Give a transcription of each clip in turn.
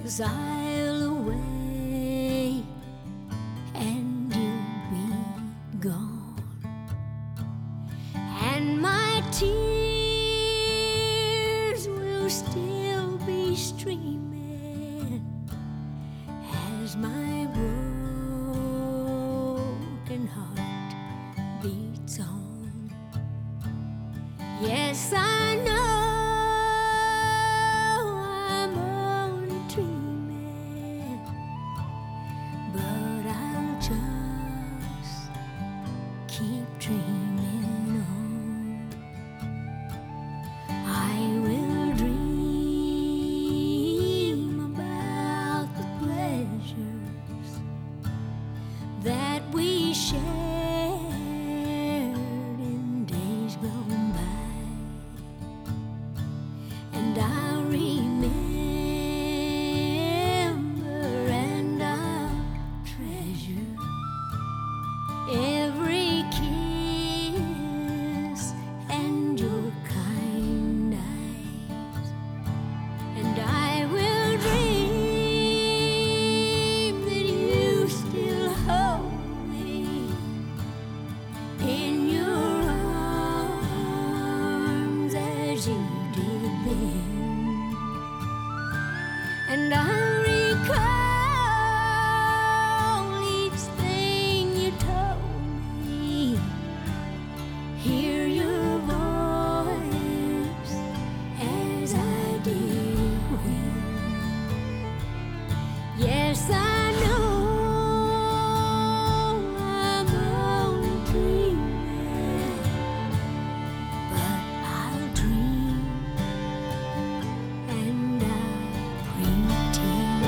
'cause I'll away and you'll be gone, and my tears will still be streaming as my broken heart beats on. Yes, I know I'm only dreaming, but I'll just keep dreaming on. I will dream about the pleasures that we shared in days gone by, and I'll remember and I'll treasure every kiss and your kind eyes, and I will dream that you still hold me in your arms as you did then, and I'll recall each thing you told me, hear your voice as I did when. Yes, I know I'm only dreaming, but I'll dream and I'll pretend.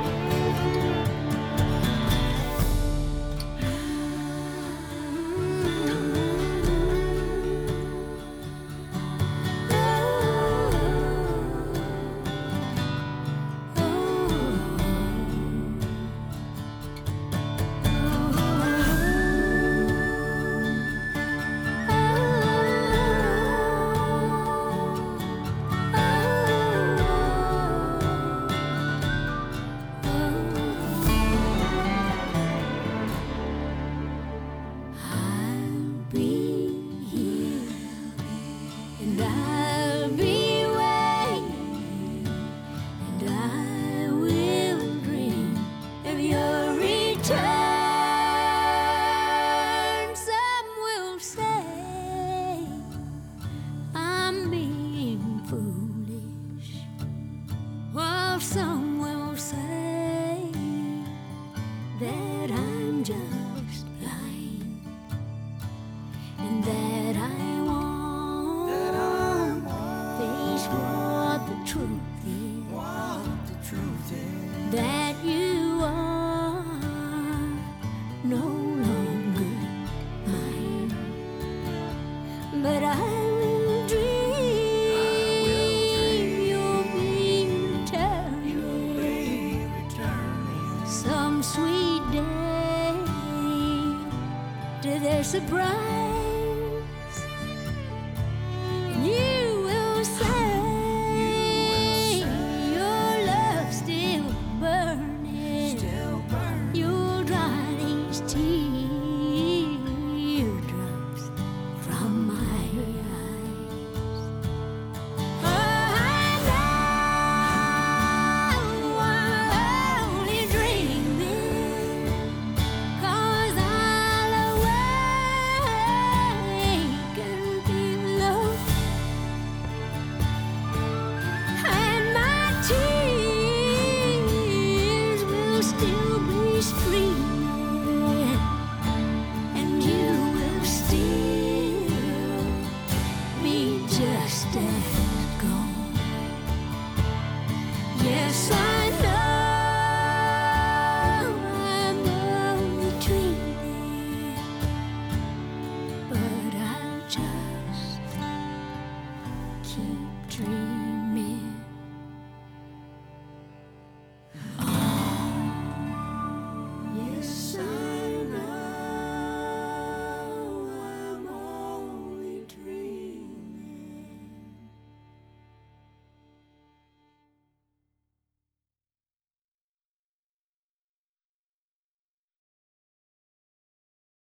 I'll be here and I'll be waiting, and I will dream of your return. Some will say I'm being foolish, while some will say that I'm just blind, and that I won't face what the truth is, that you are no longer mine. But I will dream you'll be returning some sweet day to their surprise.